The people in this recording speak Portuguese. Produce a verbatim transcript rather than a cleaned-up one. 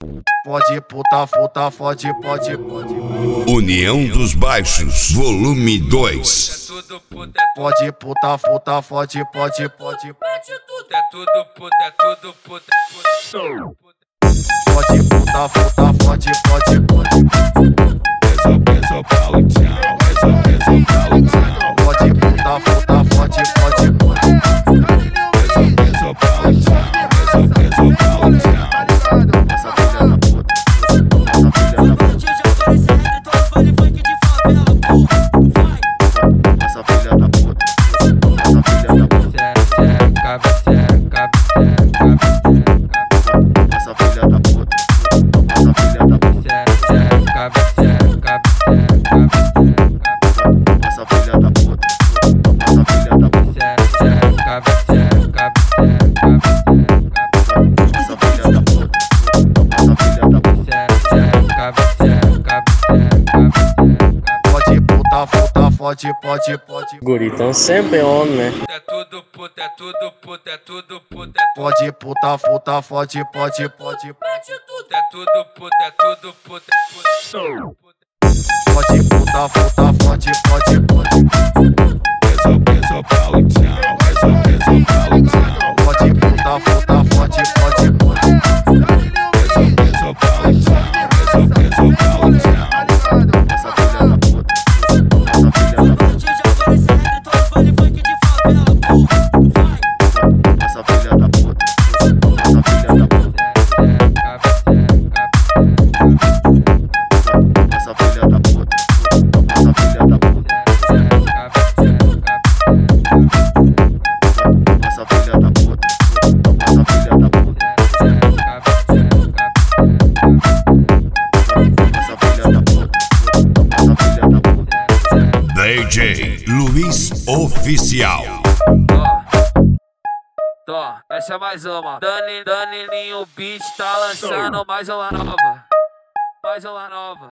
Pode puta, puta, fode, pode, pode. União dos Baixos, volume dois. Pode puta, puta, fode, pode, pode. É tudo puta, é tudo puta, puta. Pode puta, puta, fode, pode, pode. Pode puta, puta, fode, pode, pode. Essa filha da puta, essa filha da puta, essa filha da puta, essa filha da puta, essa filha da puta, essa filha da puta, essa filha da puta, essa filha da puta. Pode puta, puta, fode, pode, pode. Guritão sempre on, né? É tudo puta, é tudo puta, é tudo puta, é tudo. Pode puta, puta, fode, pode, pode. É tudo puta, é tudo puta, é tudo. Pode puta, puta, fode, pode, pode. Pode puta, puta, fode, pode, pode. Essa filha da puta, essa filha da puta, essa filha da puta, essa filha da puta, essa filha da puta, essa filha da puta, essa filha da puta, essa filha da puta, essa filha da puta, essa filha da puta. D J Luiz Oficial. Tó, essa é mais uma. Dani, Danilinho Beat tá lançando mais uma nova. Mais uma nova.